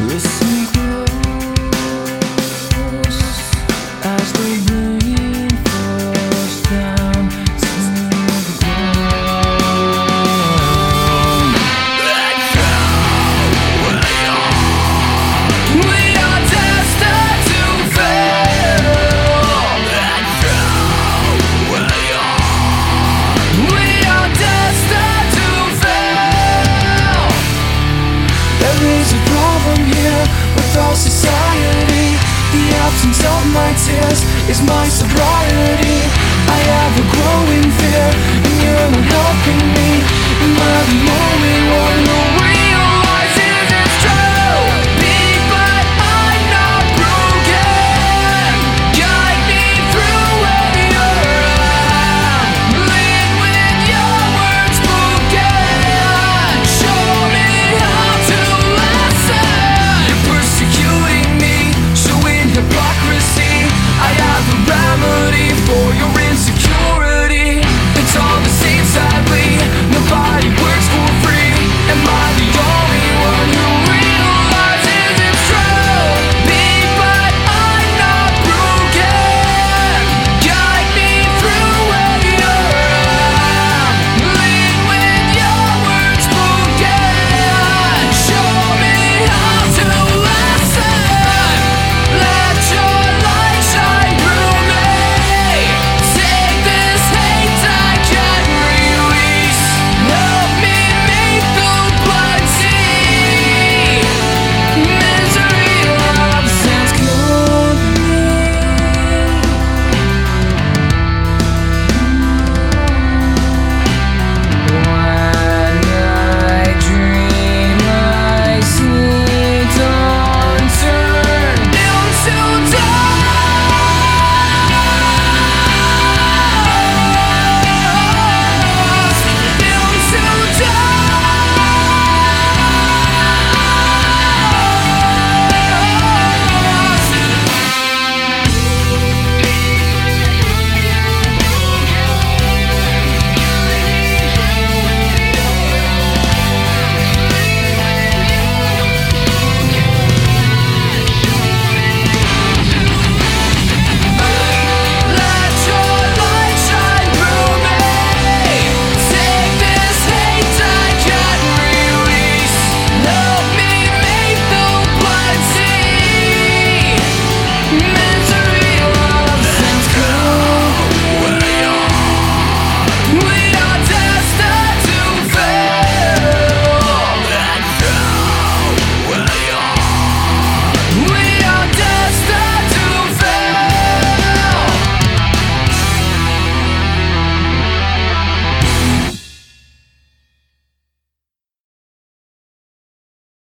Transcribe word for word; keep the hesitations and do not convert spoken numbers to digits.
Listen close as the rain falls down to the ground. We are destined to fail. We are destined to fail. There is a problem here with our society. The absence of my tears is my sobriety. I have a growing fear, and you're not helping me. Am I the only